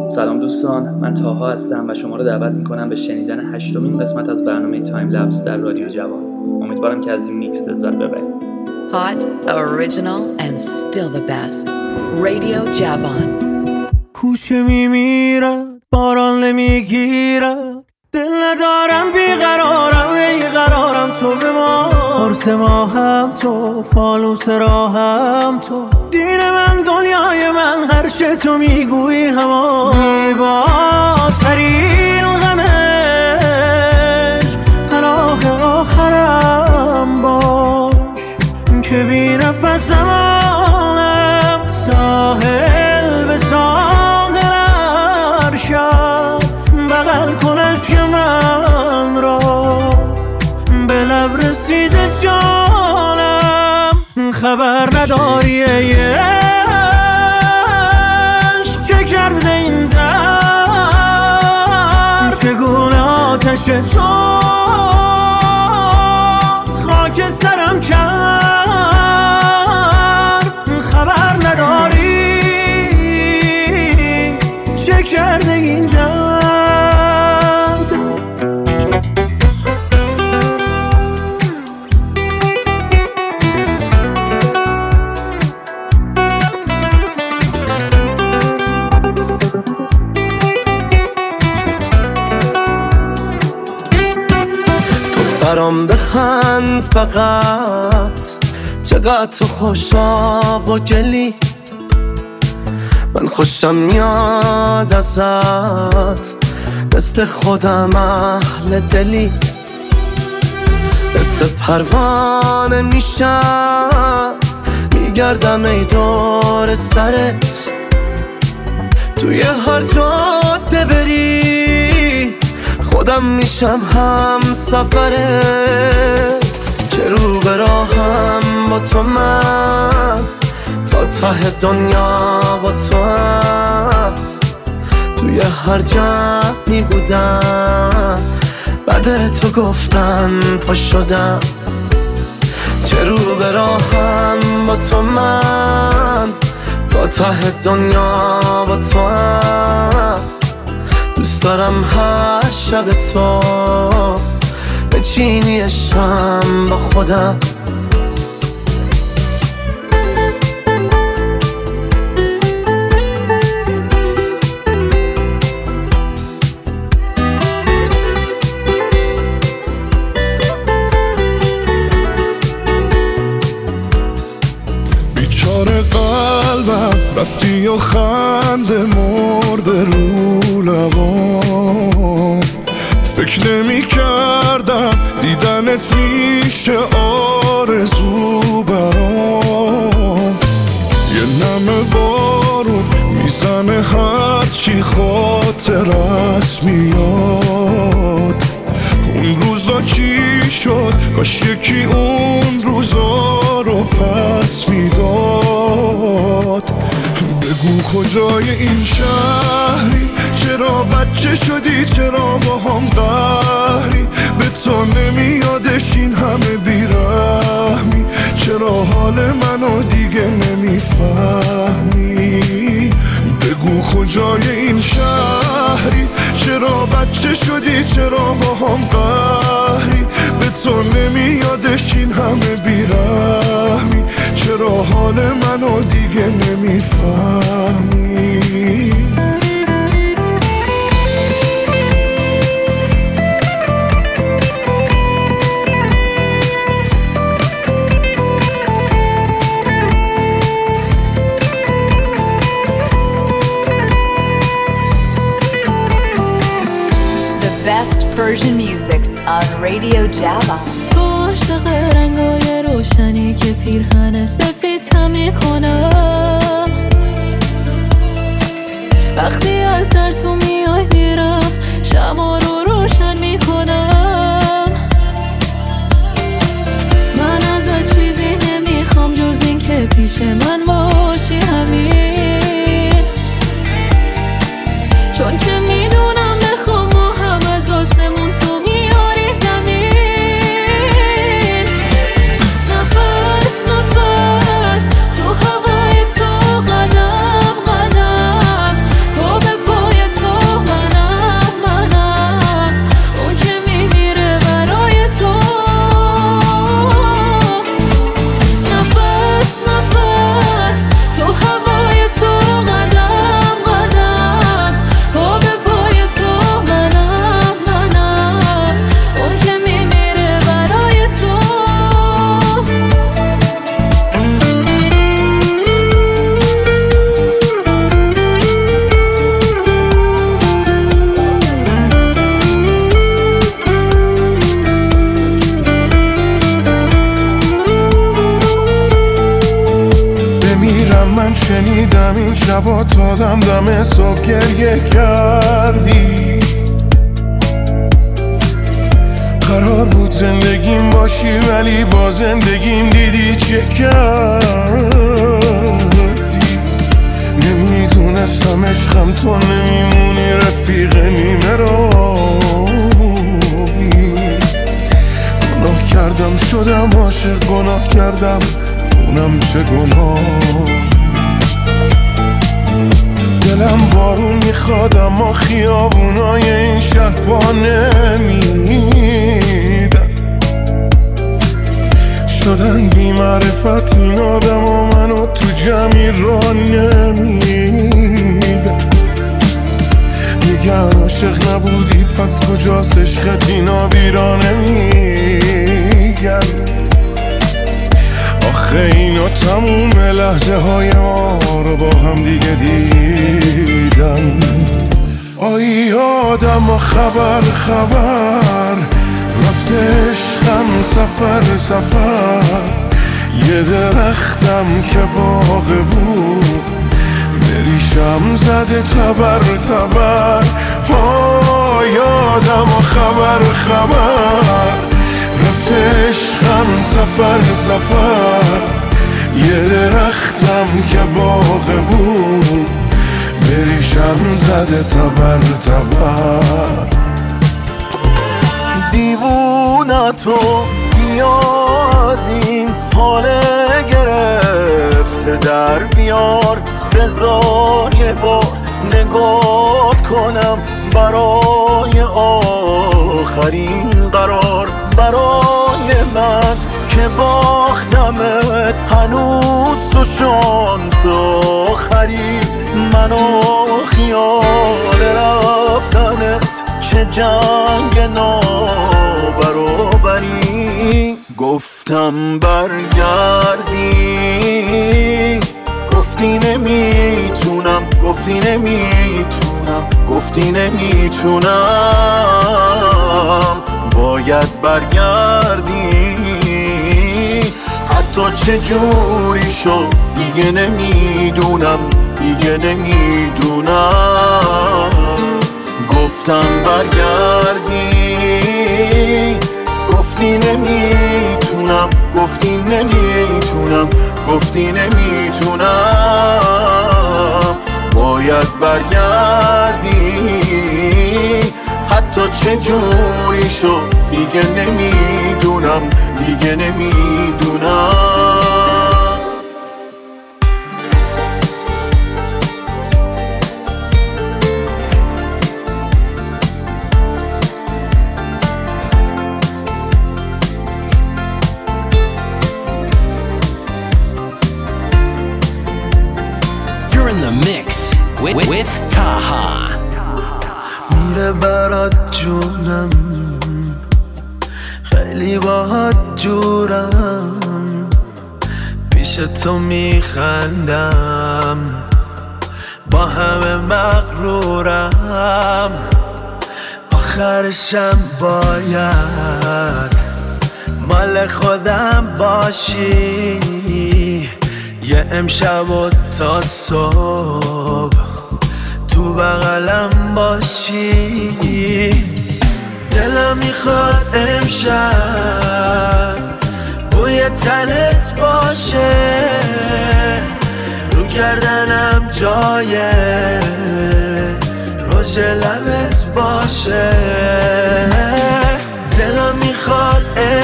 سلام دوستان، من تاها هستم و شما رو دعوت میکنم به شنیدن 8مین قسمت از برنامه تایم لپس در رادیو جوان. امیدوارم که از این میکس لذت ببرید. Hot, original and still the best. Radio Javan. کوچه میمیرد، باران نمیگیرد، دل ندارم بیقرارم، بیقرارم تو به ما. قرص ما هم تو، فانوس راهم تو، دین من دنیای من، هر چه تو میگویی همان. زیباترین غمش پناه آخرم باش، که بی نفس زمانم ساحل به ساحل هر شب بغل کن عشق من را، به لب رسیده جانم. خبر نداری ای عشق چه کرده این در، چگونه آتش تو خاک سرم کرد. خبر نداری چه کرده این درد. برام بخند فقط، چقدر تو خوشا و گلی، من خوشم میاد ازت، مثل خودم اهل دلی. مثل پروانه میشم، میگردم ای دور سرت، توی هر جاده بری خودم میشم هم سفرت. چه رو به راهم با تو من، تا ته دنیا با تو هم، توی هر جمعی بودم بعد تو گفتن پا شدم. چه رو به راهم با تو من، تا ته دنیا با تو هم، دوست دارم هر شب تو بچینی شم با خودم. بیچاره قلبم رفتی و خنده مرده رو لبام، فکر نمی کردم دیدنت میشه آرزو برام. یه نمه بارون میزنه هرچی خاطرت میاد، اون روزا چی شد؟ کاش یکی اون روزا رو پس میداد. بگو کجای این شهری، چرا بچه شدی، چرا با هم قهری، به تو نمیادش این همه بیرحمی، چرا حال منو دیگه نمیفهمی. بگو کجای این شهری، چرا بچه شدی، چرا با هم قهری، به تو نمیادش این همه بیرحمی، چرا حال منو دیگه نمیفهمی. Persian music on Radio Java. تو عاشق رنگای روشنی که پیرهن سفید میکنم، وقتی از در تو میای میرم شما رو روشن میکنم. من ازت چیزی نمیخوام جز این که پیش من باشی همین، چون که میدونم بخوام ما هم از آسمون تو میاری زمین. نفس نفس تو هوای تو، قدم قدم پا به پای لبات آدم دم صبح گریه کردی. قرار بود زندگیم باشی ولی با زندگیم دیدی چه کردی. نمیدونستم عشقم تو نمیمونی رفیق نیمه روی. گناه کردم شدم عاشق، گناه کردم اونم چه گناه. دلم بارون میخواد اما خیابونای این شهر پا نمیدن. شدن بی معرفت این آدم و منو تو جمعی را نمیدن. میگن عاشق نبودی پس کجاست عشقت، اینا بیرا نمیگن. آخه اینا تموم لحظه های ما رو با هم دیگه دیدن. آی آدم و خبر رفته عشقم سفر. یه درختم که باغ بود بریشم زده تبر. آی آدم و خبر رفته عشقم سفر. یه درختم که باغ بود بریشم زده تبر. دیوونتو بیاد این حال گرفته در بیار. بذار یه بار نگات کنم برای آخرین قرار. برای من که باختمت هنوز تو شانس آخری. منو خیال رفتنت چه جنگ نابرابری. گفتم برگردی گفتی نمیتونم. گفتی نمیتونم. باید برگردی حتی چه جوری شد دیگه نمیدونم. گفتم برگردی گفتی نمیتونم. باید برگردی حتی چه جوری شد دیگه نمیدونم. You're in the mix with Taha. میره برات جونم خیلی باهات جورم. پیش تو میخندم با همه مغرورم. آخرشم باید مال خودم باشی. یه امشب و تا صبح تو بغلم باشی. دلم میخواد امشب بوی تنت باشه. رو گردنم جای رژ لبت باشه. دلم میخواد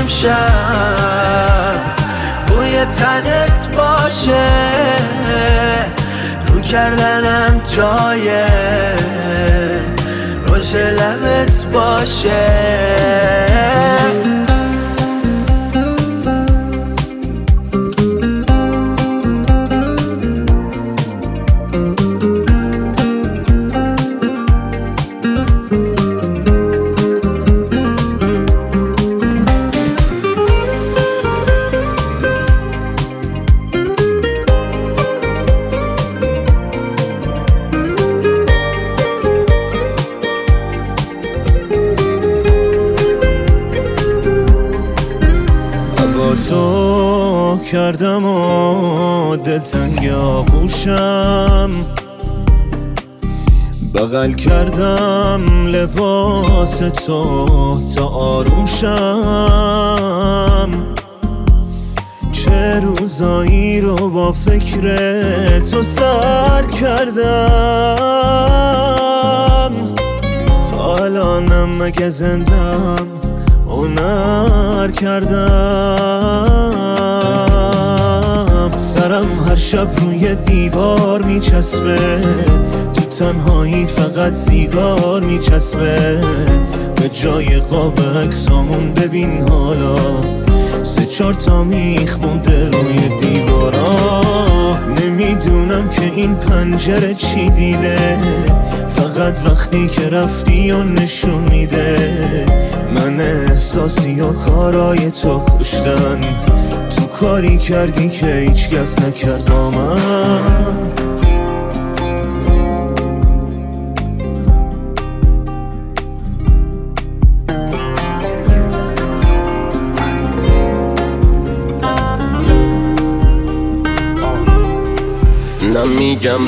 امشب بوی تنت باشه. رو گردنم جای رژ لبت باشه. کردم و دلتنگ آغوشم. بغل کردم لباس تو تا آروم شم، چه روزایی رو با فکر تو سر کردم. تا الانم مگه زندم هنر کردم. سرم هر شب روی دیوار میچسبه، تو تنهایی فقط سیگار میچسبه. به جای قاب عکسامون ببین حالا 3-4 تا میخ مونده روی دیوارا. نمیدونم که این پنجره چی دیده، فقط وقتی که رفتی و نشون میده. من احساسی و کارای تو کشتن، تو کاری کردی که هیچ کس نکرد با من. نمیگم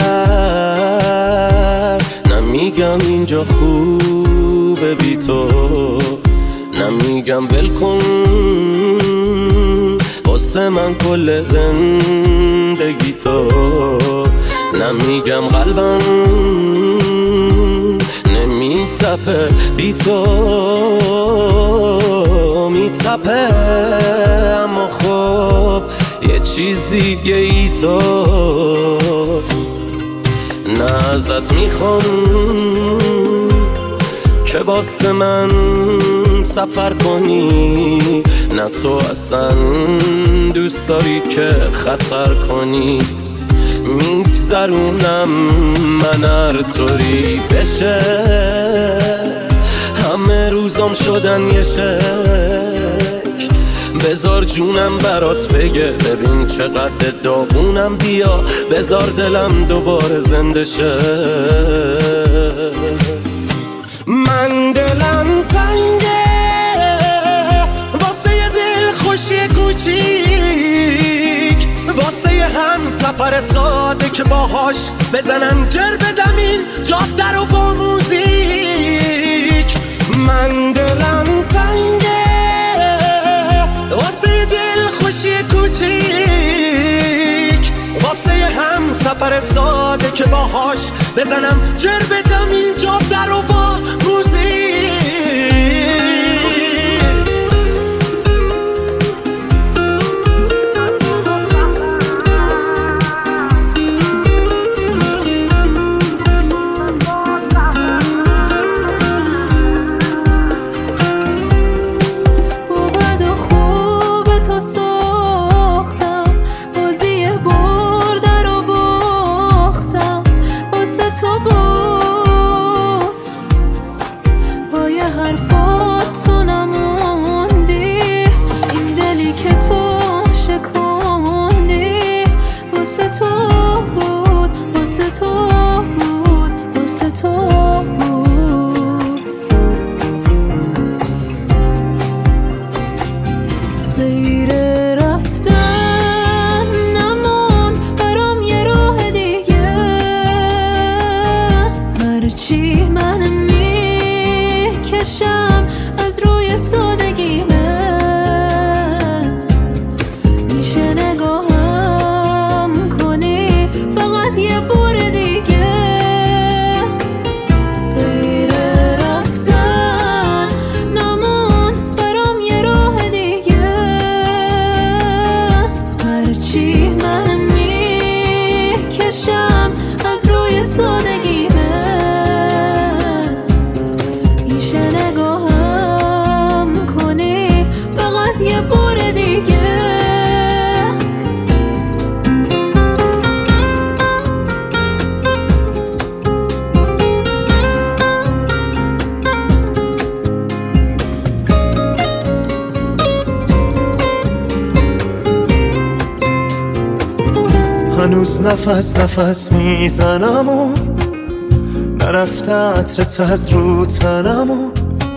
برگرد، نمیگم اینجا خوبه بی تو، نمیگم ول کن واسه من کل زندگی تو، نمیگم قلبم نمیتپه بی تو، میتپه اما خب یه چیز دیگه ای تو. نه ازت میخوام که واسه من سفر کنی، نه تو اصلا دوست داری که خطر کنی. میگذرونم من هر طوری بشه، همه روزام شدن یه شکل. بذار جونم برات بگه ببین چقدر داغونم، بیا بذار دلم دوباره زنده شه. من دلم تنگه واسه یه دل خوشی کوچیک، واسه یه هم سفر ساده که باهاش بزنم جر بدم این جاده رو با موزیک. من دلم تنگه واسه دل خوشی کوچیک، واسه هم سفر ساده که باهاش بزنم جر بدم این جاده رو با موزیک. هنوز نفس میزنم و نرفته عطرت از رو تنم و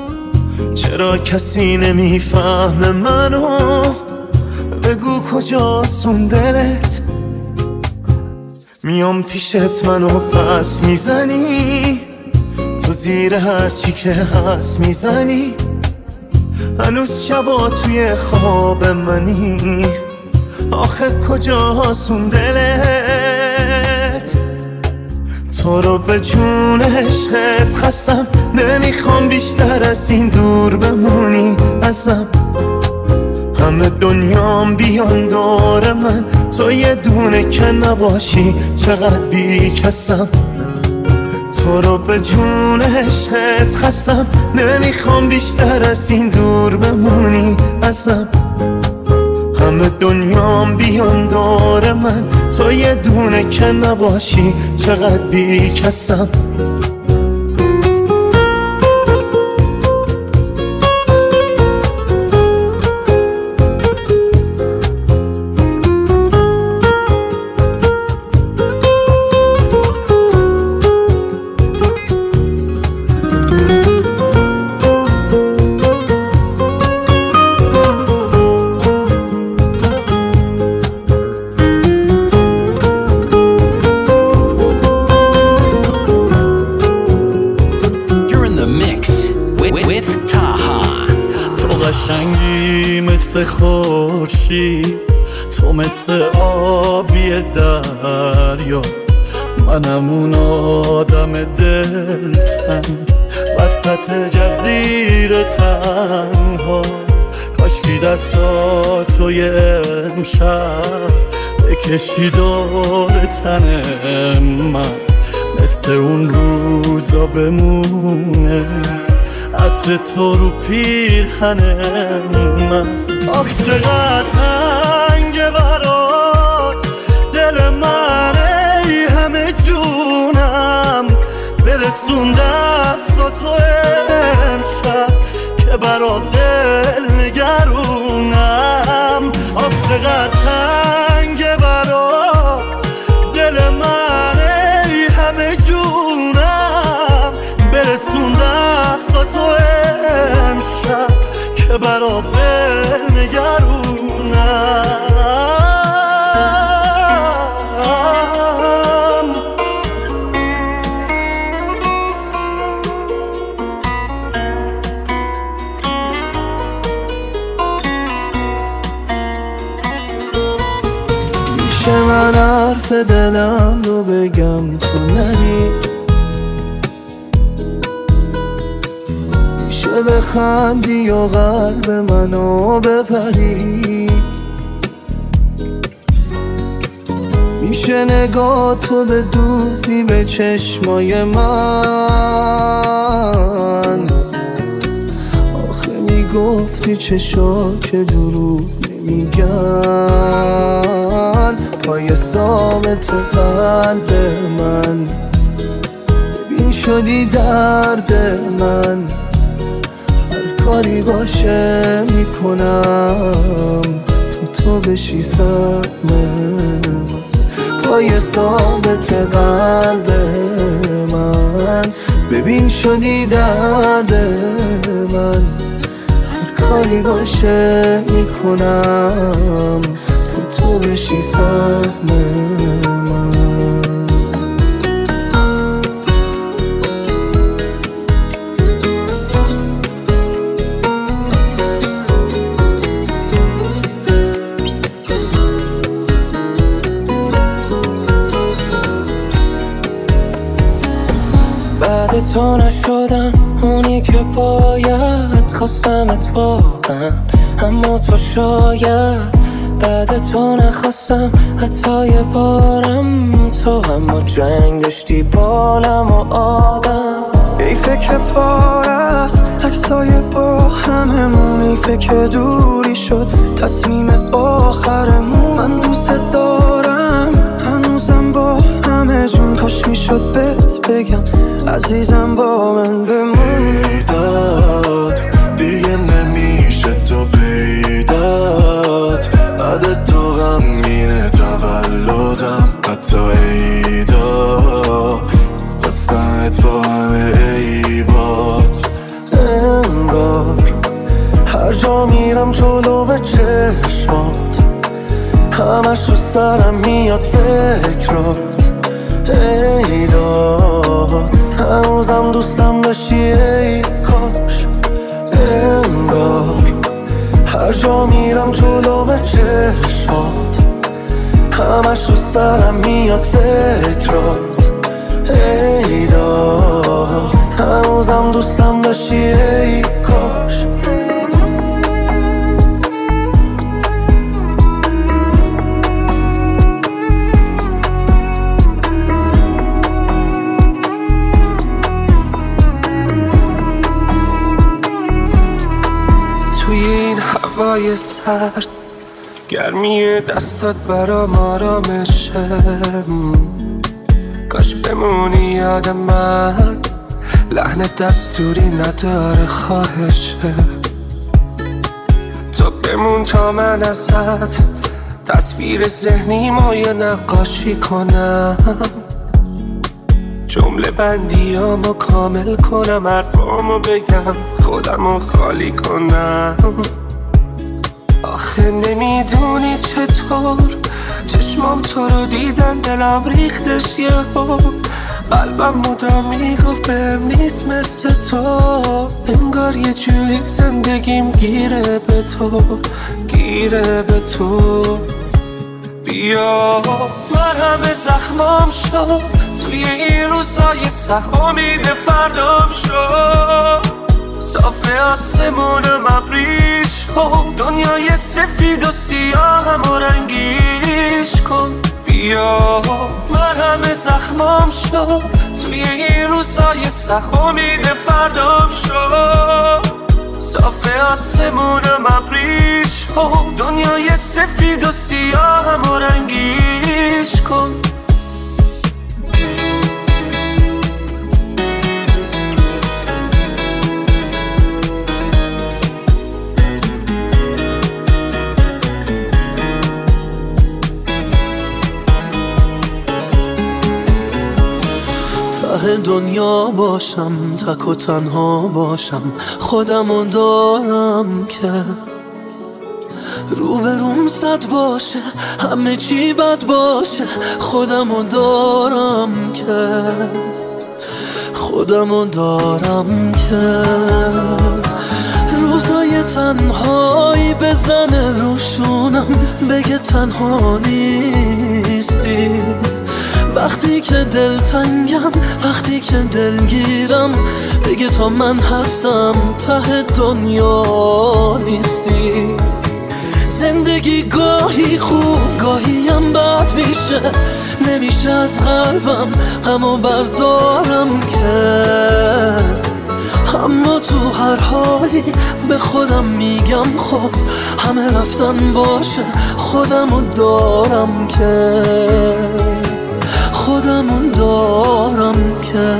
چرا کسی نمیفهمه منو؟ بگو کجاست اون دلت؟ میام پیشت منو پس میزنی، تو زیر هرچی که هست میزنی، هنوز شبا توی خواب منی، آخه کجاست اون دلت؟ تو رو به جون عشقت خستم، نمیخوام بیشتر از این دور بمونی ازم. همه دنیام بیان دور من، تو یه دونه که نباشی چقدر بی کسم. تو رو به جون عشقت خستم، نمیخوام بیشتر از این دور بمونی ازم. همه دنیام بیان دور من، تو یه دونه که نباشی چقدر بی کسم. خورشید تو مثل آبی دریا، منم اون آدم دلتنگ وسط جزیره تنها. کاشکی دستاتوی امشب بکشی دور تن من، مثل اون روزا بمونه عطر تو رو پیرهن من. آخ چقدر تنگه برات دل من، ای همه جونم برسون دستاتو امشب که برات دل نگرونم. آخ چقدر تنگه برات دل من، ای همه جونم برسون دستاتو امشب که برات دل نگرونم. میشه من حرف دلم رو بگم تو نری، میشه بخندی و قلب منو بپری، میشه نگاه تو به دوزی به چشمای من. آخه میگفتی چشا که دروغ نمیگن، پای ثابت قلب من ببین شدی درد من. کاری باشه میکنم تو بشی سهم من، پای ثابت قلب من ببین شدی درد من. هر کاری باشه میکنم تو بشی سهم من. بعد تو نشدم اونی که باید، خواستمت واقعا اما تو شاید. بعد تو نخواستم حتی یه بارم، تو اما جنگ داشتی بالم و آدم. حیفه که پار است عکسای با هممون، حیفه که دوری شد تصمیم آخرمون. من دوست دارم هنوزم با همه جون، کاش میشد بهت بگم عزیزم با من بمون. داد دیگه نمیشه تو پیدات، بعد تو غمگینه تولدم حتی عیدا، خواستمت با همه عیبات. انگار هر جا میرم جلو به چشمات، همش رو سرم میاد فکرات. هنوزم دوستم داشتی ای کاش. توی این هوای سرد گرمی دستات برام آرامشه، کاش بمونی یاد من، لحن دستوری نداره خواهشه. تو بمون تا من ازت تصویر ذهنیمو یه نقاشی کنم، جمله بندیامو کامل کنم، حرفامو بگم خودمو خالی کنم. آخه نمیدونی چطور چشمام تو رو دیدن دلم ریختش یهو، قلبم مدام میگفت بهم نیست مثل تو، انگار یه جوری زندگیم گیره به تو، گیره به تو. بیا مرهم زخمام شد توی این روزای سخت، امید فردام شد، صافه آسمونم ابریش کن، دنیای سفید و سیاهم و رنگیش کن. بیا مرهم زخمام شد توی این روزای سخت، امید فردام شد، صافه آسمونم ابریش کن، دنیای سفید و سیاهم و رنگیش کن. ته دنیا باشم، تک و تنها باشم، خودمو دارم که روبروم صد باشه، همه چی بد باشه، خودمو دارم که، خودمو دارم که روزای تنهایی بزنه روشونم، بگه تنها نیستی، وقتی که دلتنگم، وقتی که دلگیرم، بگه تا من هستم ته دنیا نیستی. زندگی گاهی خوب گاهی هم بد میشه، نمیشه از قلبم غمو بردارم که، اما تو هر حالی به خودم میگم خب همه رفتن باشه، خودمو دارم که، خودمون دارم که.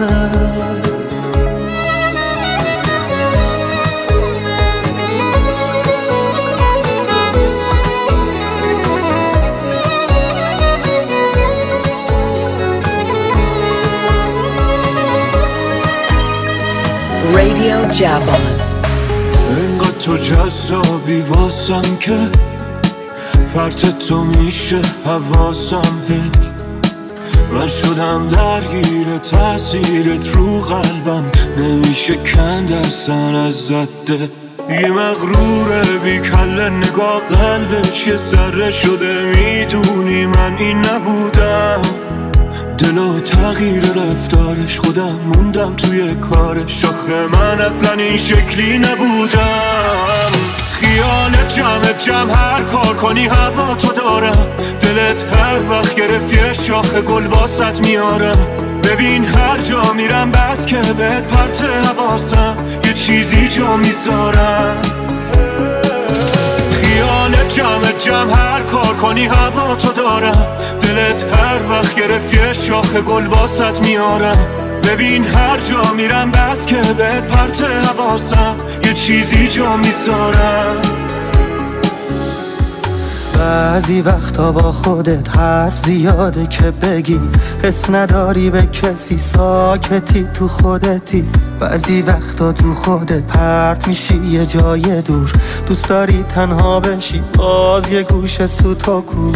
Radio Javon. انقدر تو جذابی واسم که فرت تو میشه حواسم هی، من شدم درگیر تأثیرت رو قلبم، نمیشه کند اصلا ازت ده. یه مغروره بی کله نگاه قلبش یه ذره شده، میدونی من این نبودم، دلو تغییر رفتارش خودم موندم توی کارش، آخه من اصلا این شکلی نبودم. خیالت جمع هر کار کنی هوا تو دارم، دلت هر وقت گرفت یه شاخ گل واسط میارم، ببین هر جا میرم بس که بهت پرت حواسم، یه چیزی جا میذارم. خیالت جمع هر کار کنی هوا تو دارم، دلت هر وقت گرفت یه شاخ گل واسط میارم، ببین هر جا میرم بس که بهت پرت حواسم، یه چیزی جا میذارم. بعضی وقتا با خودت حرف زیاده که بگی، حس نداری به کسی، ساکتی تو خودتی، بعضی وقتا تو خودت پرت میشی یه جای دور، دوست داری تنها بشی باز یه گوشه سوتاکو،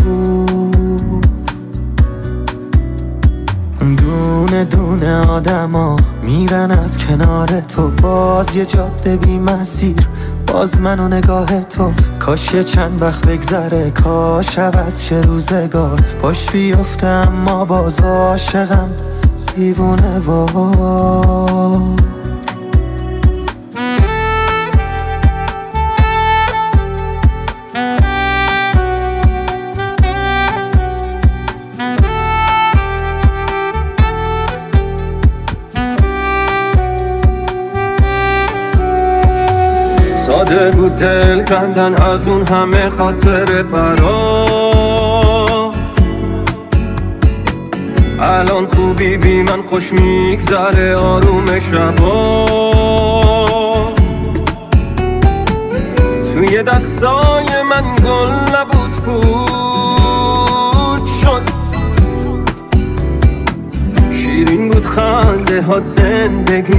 دونه دونه آدما میرن از کنار تو، باز یه جاده بی مسیر، باز من و نگاه تو، کاش یه چند وقت بگذره، کاش عوض شه روزگار، پاش بیفته اما باز عاشقم دیوونه وار. داده بود دل کندن از اون همه خاطر برات. الان خوبی بی من خوش میگذره آروم شبا. توی دستای من گل نبود پود شد. شیرین بود خنده هات زندگی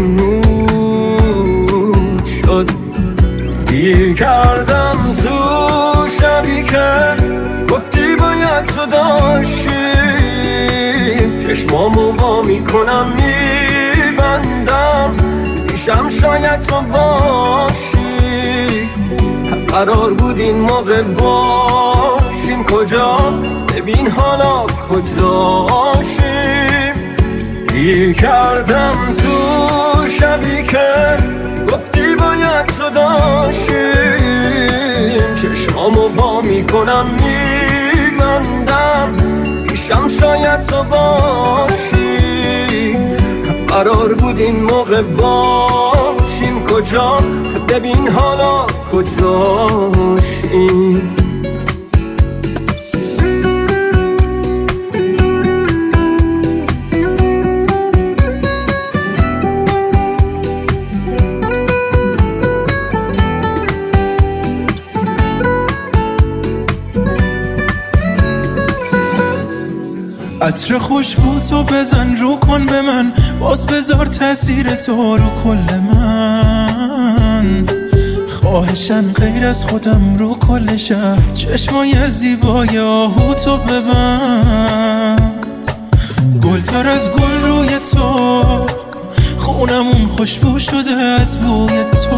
نور شد. گیر کردم تو شبی که گفتی باید جدا شیم. چشمامو وا میکنم میبندم میشم شاید تو باشی. قرار بود این موقع باشیم کجا؟ ببین حالا کجاشیم. گیر کردم تو شبی که گفتی باید جدا شیم. چشمامو وا میکنم میبندم میشم شاید تو باشی. قرار بود این موقع باشیم کجا؟ ببین حالا کجاشیم. عطر خوشبو تو بزن رو کن به من، باز بذار تأثیر تو رو کل من. خواهشن غیر از خودم رو کل شهر، چشمای زیبای آهو تو ببند. گلتر از گل روی تو، خونمون خوشبو شده از بوی تو.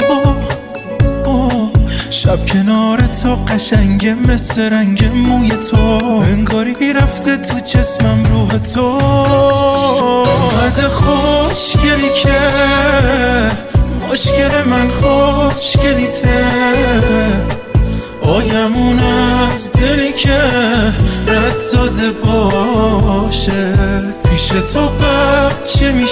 شب کنار تو قشنگه مثل رنگ موی تو. انگاری رفته تو جسمم روح تو. قد خوشگلی که مشکل من خوشگلیته. آیمون از دلی که رد داده باشه. پیش تو بچه میشه